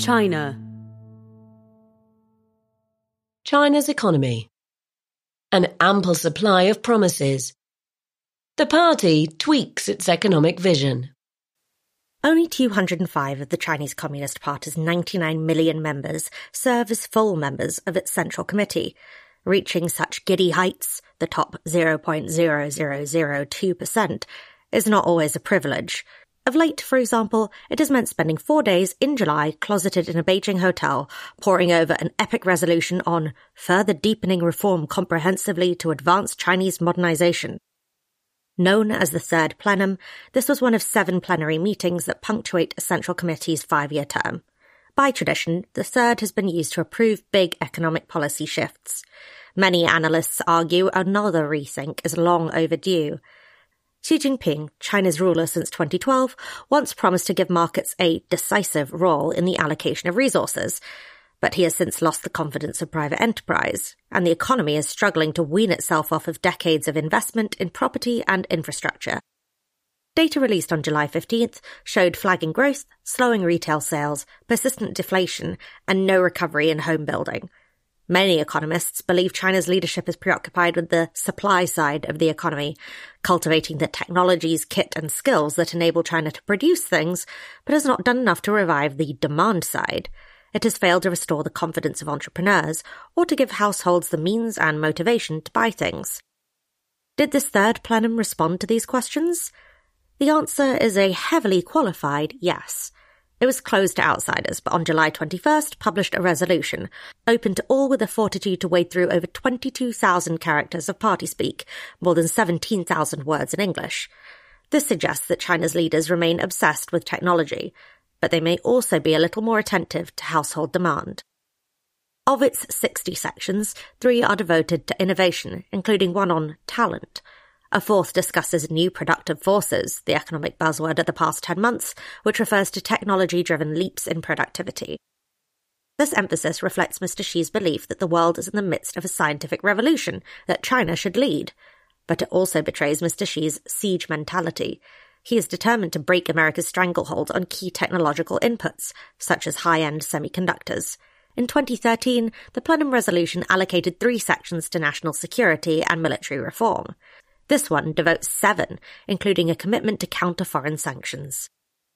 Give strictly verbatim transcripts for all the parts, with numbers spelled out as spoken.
China. China's economy. An ample supply of promises. The party tweaks its economic vision. Only two hundred five of the Chinese Communist Party's ninety-nine million members serve as full members of its Central Committee. Reaching such giddy heights, the top zero point zero zero zero two percent, is not always a privilege. Of late, for example, it has meant spending four days in July closeted in a Beijing hotel, poring over an epic resolution on further deepening reform comprehensively to advance Chinese modernization. Known as the Third Plenum, this was one of seven plenary meetings that punctuate a Central Committee's five-year term. By tradition, the third has been used to approve big economic policy shifts. Many analysts argue another rethink is long overdue. Xi Jinping, China's ruler since twenty twelve, once promised to give markets a decisive role in the allocation of resources, but he has since lost the confidence of private enterprise, and the economy is struggling to wean itself off of decades of investment in property and infrastructure. Data released on July fifteenth showed flagging growth, slowing retail sales, persistent deflation, and no recovery in home building. Many economists believe China's leadership is preoccupied with the supply side of the economy, cultivating the technologies, kit, and skills that enable China to produce things, but has not done enough to revive the demand side. It has failed to restore the confidence of entrepreneurs or to give households the means and motivation to buy things. Did this third plenum respond to these questions? The answer is a heavily qualified yes. It was closed to outsiders, but on July twenty-first published a resolution, open to all with the fortitude to wade through over twenty-two thousand characters of party speak, more than seventeen thousand words in English. This suggests that China's leaders remain obsessed with technology, but they may also be a little more attentive to household demand. Of its sixty sections, three are devoted to innovation, including one on talent. A fourth discusses new productive forces, the economic buzzword of the past ten months, which refers to technology-driven leaps in productivity. This emphasis reflects Mister Xi's belief that the world is in the midst of a scientific revolution that China should lead, but it also betrays Mister Xi's siege mentality. He is determined to break America's stranglehold on key technological inputs, such as high-end semiconductors. In twenty thirteen, the plenum resolution allocated three sections to national security and military reform. This one devotes seven, including a commitment to counter foreign sanctions.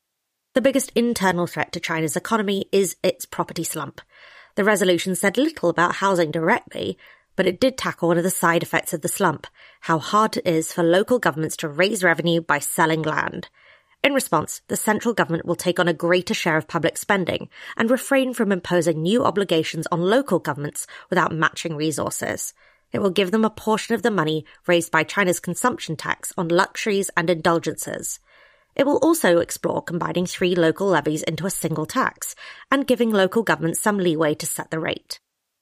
The biggest internal threat to China's economy is its property slump. The resolution said little about housing directly, but it did tackle one of the side effects of the slump, how hard it is for local governments to raise revenue by selling land. In response, the central government will take on a greater share of public spending and refrain from imposing new obligations on local governments without matching resources. It will give them a portion of the money raised by China's consumption tax on luxuries and indulgences. It will also explore combining three local levies into a single tax and giving local governments some leeway to set the rate.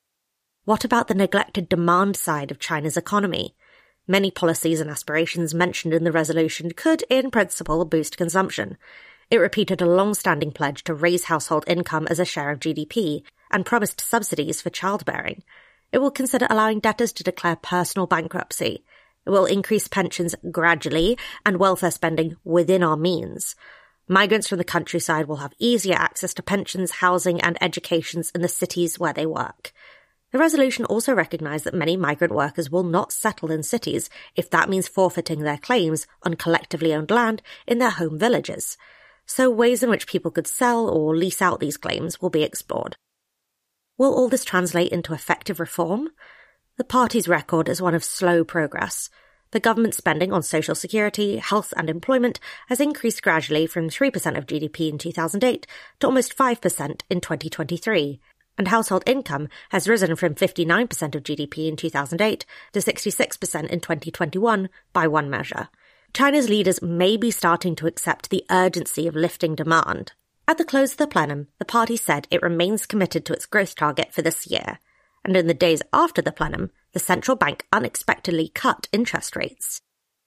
What about the neglected demand side of China's economy? Many policies and aspirations mentioned in the resolution could, in principle, boost consumption. It repeated a long-standing pledge to raise household income as a share of G D P and promised subsidies for childbearing. It will consider allowing debtors to declare personal bankruptcy. It will increase pensions gradually and welfare spending within our means. Migrants from the countryside will have easier access to pensions, housing, and educations in the cities where they work. The resolution also recognised that many migrant workers will not settle in cities if that means forfeiting their claims on collectively owned land in their home villages. So ways in which people could sell or lease out these claims will be explored. Will all this translate into effective reform? The party's record is one of slow progress. The government spending on social security, health and employment has increased gradually from three percent of G D P in two thousand eight to almost five percent in twenty twenty-three. And household income has risen from fifty-nine percent of G D P in two thousand eight to sixty-six percent in twenty twenty-one by one measure. China's leaders may be starting to accept the urgency of lifting demand. At the close of the plenum, the party said it remains committed to its growth target for this year. And in the days after the plenum, the central bank unexpectedly cut interest rates.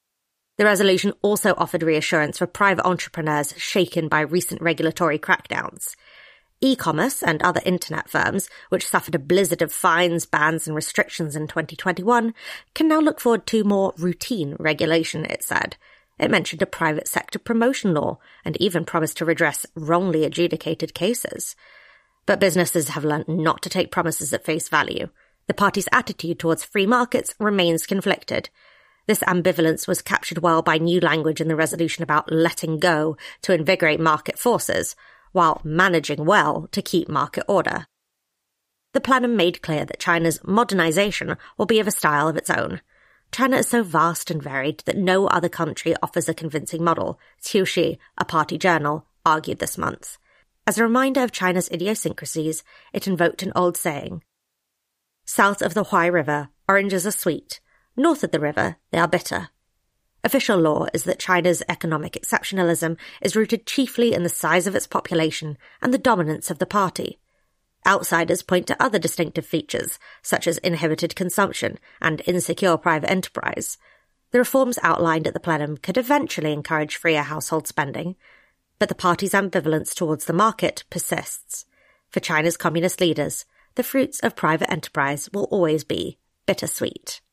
The resolution also offered reassurance for private entrepreneurs shaken by recent regulatory crackdowns. E-commerce and other internet firms, which suffered a blizzard of fines, bans and restrictions in twenty twenty-one, can now look forward to more routine regulation, it said. It mentioned a private sector promotion law and even promised to redress wrongly adjudicated cases. But businesses have learnt not to take promises at face value. The party's attitude towards free markets remains conflicted. This ambivalence was captured well by new language in the resolution about letting go to invigorate market forces, while managing well to keep market order. The plenum made clear that China's modernization will be of a style of its own. China is so vast and varied that no other country offers a convincing model, Qiu Shi, a party journal, argued this month. As a reminder of China's idiosyncrasies, it invoked an old saying: "South of the Huai River, oranges are sweet. North of the river, they are bitter." Official law is that China's economic exceptionalism is rooted chiefly in the size of its population and the dominance of the party. Outsiders point to other distinctive features, such as inhibited consumption and insecure private enterprise. The reforms outlined at the plenum could eventually encourage freer household spending, but the party's ambivalence towards the market persists. For China's communist leaders, the fruits of private enterprise will always be bittersweet.